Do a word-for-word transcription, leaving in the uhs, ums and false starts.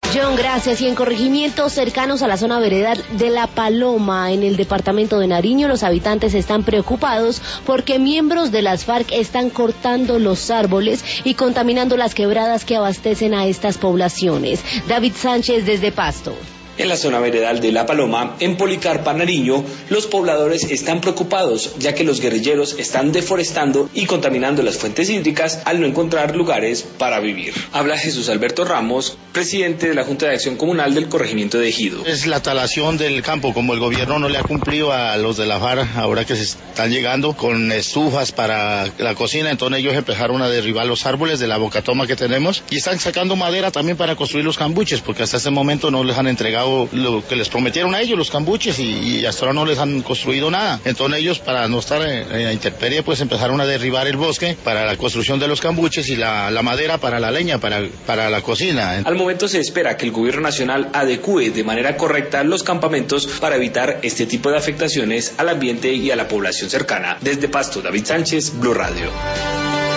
John, gracias. Y en corregimientos cercanos a la zona veredal de La Paloma, en el departamento de Nariño, los habitantes están preocupados porque miembros de las FARC están cortando los árboles y contaminando las quebradas que abastecen a estas poblaciones. David Sánchez desde Pasto. En la zona veredal de La Paloma, en Policarpa, Nariño, los pobladores están preocupados, ya que los guerrilleros están deforestando y contaminando las fuentes hídricas al no encontrar lugares para vivir. Habla Jesús Alberto Ramos, presidente de la Junta de Acción Comunal del corregimiento de Ejido. Es la talación del campo, como el gobierno no le ha cumplido a los de la FARC, ahora que se están llegando con estufas para la cocina, entonces ellos empezaron a derribar los árboles de la bocatoma que tenemos y están sacando madera también para construir los cambuches, porque hasta este momento no les han entregado lo que les prometieron a ellos, los cambuches, y, y hasta ahora no les han construido nada. Entonces ellos, para no estar en, en la intemperie, pues empezaron a derribar el bosque para la construcción de los cambuches y la, la madera para la leña, para, para la cocina. Al momento se espera que el gobierno nacional adecúe de manera correcta los campamentos para evitar este tipo de afectaciones al ambiente y a la población cercana. Desde Pasto, David Sánchez, Blue Radio.